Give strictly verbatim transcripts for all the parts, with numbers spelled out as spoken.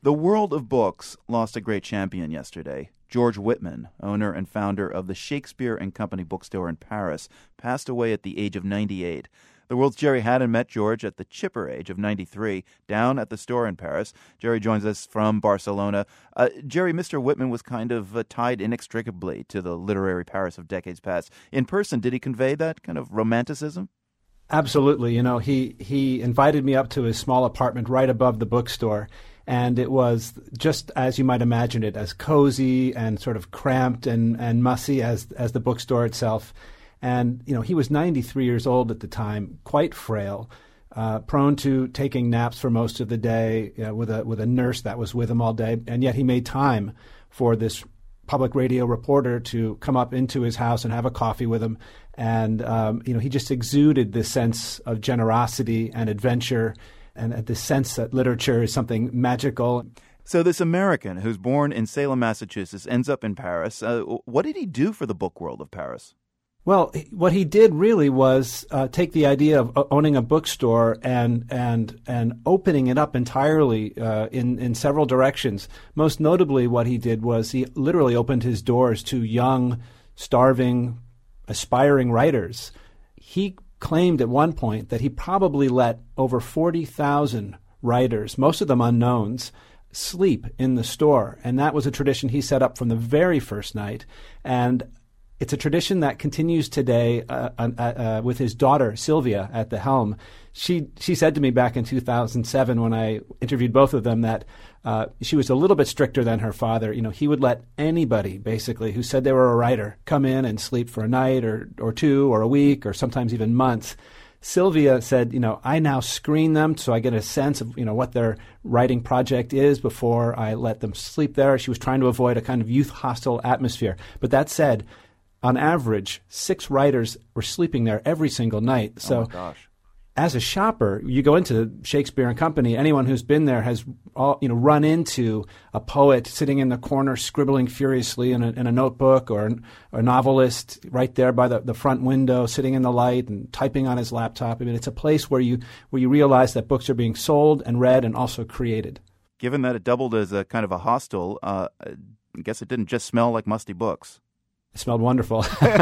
The world of books lost a great champion yesterday. George Whitman, owner and founder of the Shakespeare and Company bookstore in Paris, passed away at the age of ninety-eight. The world's Jerry Haddon met George at the chipper age of ninety-three, down at the store in Paris. Jerry joins us from Barcelona. Uh, Jerry, Mister Whitman was kind of uh, tied inextricably to the literary Paris of decades past. In person, did he convey that kind of romanticism? Absolutely. You know, he, he invited me up to his small apartment right above the bookstore. And it was just as you might imagine it, as cozy and sort of cramped and, and mussy as as the bookstore itself. And, you know, he was ninety-three years old at the time, quite frail, uh, prone to taking naps for most of the day, you know, with a with a nurse that was with him all day. And yet he made time for this public radio reporter to come up into his house and have a coffee with him. And, um, you know, he just exuded this sense of generosity and adventure, and the sense that literature is something magical. So this American who's born in Salem, Massachusetts, ends up in Paris. Uh, what did he do for the book world of Paris? Well, what he did really was uh, take the idea of owning a bookstore and and and opening it up entirely uh, in, in several directions. Most notably, what he did was he literally opened his doors to young, starving, aspiring writers. He claimed at one point that he probably let over forty thousand writers, most of them unknowns, sleep in the store. And that was a tradition he set up from the very first night. And it's a tradition that continues today uh, uh, uh, with his daughter, Sylvia, at the helm. She she said to me back in two thousand seven when I interviewed both of them that uh, she was a little bit stricter than her father. You know, he would let anybody, basically, who said they were a writer come in and sleep for a night or, or two or a week or sometimes even months. Sylvia said, you know, I now screen them so I get a sense of, you know, what their writing project is before I let them sleep there. She was trying to avoid a kind of youth-hostile atmosphere. But that said, on average, six writers were sleeping there every single night. So, oh my gosh. As a shopper, you go into Shakespeare and Company, anyone who's been there has all, you know, run into a poet sitting in the corner scribbling furiously in a, in a notebook, or a novelist right there by the, the front window sitting in the light and typing on his laptop. I mean, it's a place where you where you realize that books are being sold and read and also created. Given that it doubled as a kind of a hostel, uh, I guess it didn't just smell like musty books. It smelled wonderful.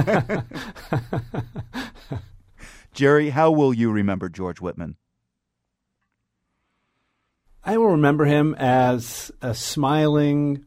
Jerry, how will you remember George Whitman? I will remember him as a smiling,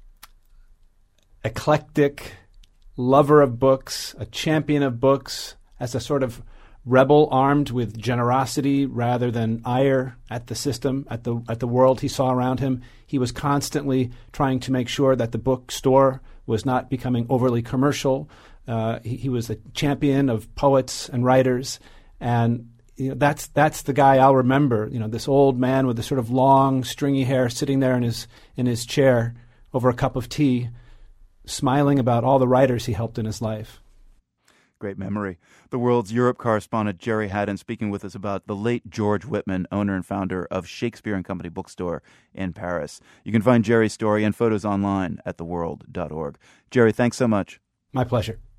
eclectic lover of books, a champion of books, as a sort of rebel armed with generosity rather than ire at the system, at the at the world he saw around him. He was constantly trying to make sure that the bookstore was not becoming overly commercial. Uh, he, he was a champion of poets and writers, and you know, that's that's the guy I'll remember. You know, this old man with this sort of long, stringy hair, sitting there in his in his chair over a cup of tea, smiling about all the writers he helped in his life. Great memory. The world's Europe correspondent Jerry Haddon speaking with us about the late George Whitman, owner and founder of Shakespeare and Company bookstore in Paris. You can find Jerry's story and photos online at the world dot org. Jerry, thanks so much. My pleasure.